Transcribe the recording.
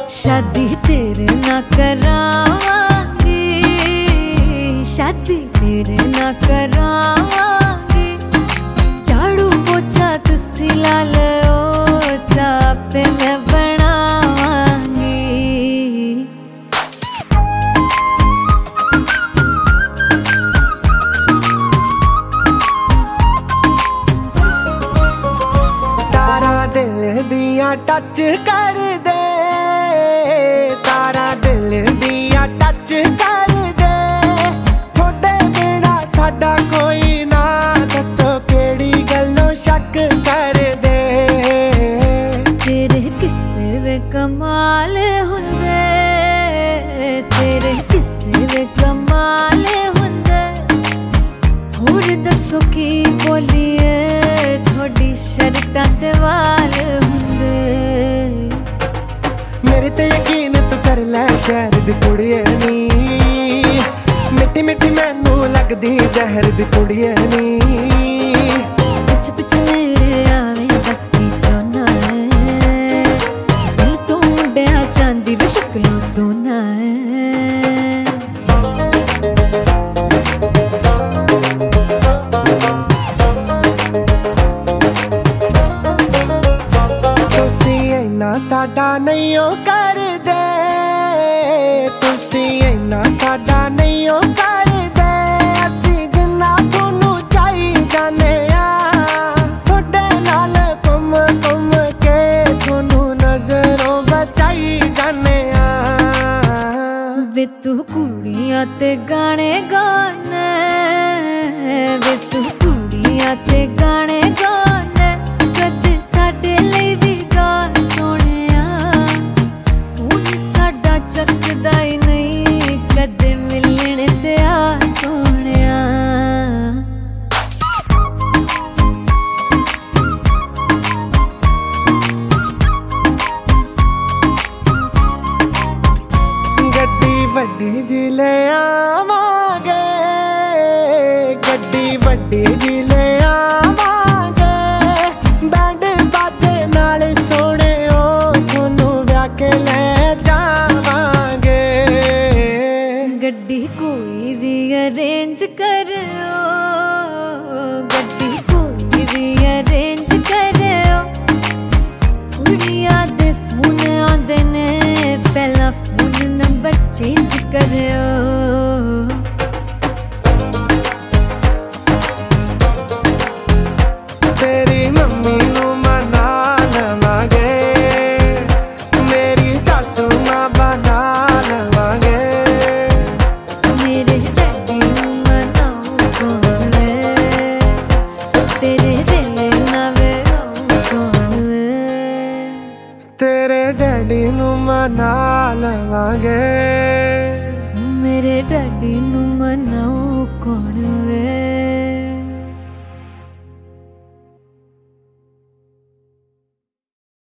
शादी तेरे ना करावांगी, शादी तेरे ना करावांगी। झाड़ू पोछा तुसी ला लो, चापे मैं बनावांगी। तारा दिल दिया टच कर दे, तारा दिल दिया टच कर दे। थोड़े बिना साडा कोई ना, दसो केड़ी गल्लों शक कर दे। तेरे किस्से वे कमाल हुंदे, तेरे किस्से वे कमाल हुंदे। होर दसो की बोलिए, थोड़ी शर्टां ते वाल हुंदे। मेरे ते यकीन तू कर लै, शहर दी कुड़िए नी। मिट्टी मिट्टी मैनू लगदी जहर दी कुड़िए नी। पिछ पिछ मेरे आवे बस की चाहना है, दिल तो मुंडिया चांदी दी शक्लों सोना है। साडा नहीं ओ कर दे, तुसी इन्ना साडा नहीं ओ कर दे। असी जिन्ना थोनू चाही जाने आ, थोड़े नाल घुम घुम के थोनू नजरों बचाई जाने आ। वे तू कुड़ियां ते गाने गाने, वे तू कुड़ियां ते गाने गाने। कद साडे लई भी गा सोहणिया, फोन साडा चकदा ही नहीं, कदे मिलण ते आ सोहणिया। गड्डी वड्डी जी ले आवांगे, गड्डी वड्डी जी ले आवांगे। बैंड बाजे नाल सोहणे ओ, थोनू व्याह के ले जावांगे। गड्डी कोई भी अरेंज करो, गड्डी कोई भी अरेंज करो। कुड़ियां दे फोन आंदे ने, पहला फोन नंबर चेंज करो। तेरी मम्मी नू मना लवांगे, मेरी सासू मां बना लवांगे। मेरे डैडी नू मनाऊं कौन वे, तेरे वेले ना वे रोऊं कौन वे। तेरे डैडी नू मना लवांगे, मेरे डैडी नू मनाऊं कौन वे।